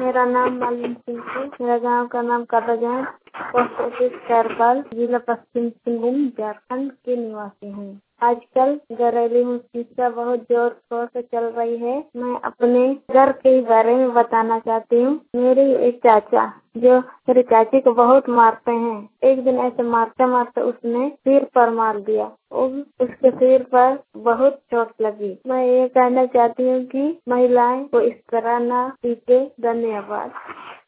मेरा नाम मालिन सिंह है। मेरा गांव का नाम कटाजान, पोस्ट ऑफिस करपाल, जिला पश्चिम सिंहभूम, झारखंड के निवासी हैं। आजकल घरेलू हिंसा बहुत जोर शोर से चल रही है। मैं अपने घर के बारे में बताना चाहती हूँ। मेरी एक चाचा जो मेरी चाची को बहुत मारते हैं। एक दिन ऐसे मारते मारते उसने सिर पर मार दिया और उसके सिर पर बहुत चोट लगी। मैं ये कहना चाहती हूँ कि महिलाएं को इस तरह ना पीटे। धन्यवाद।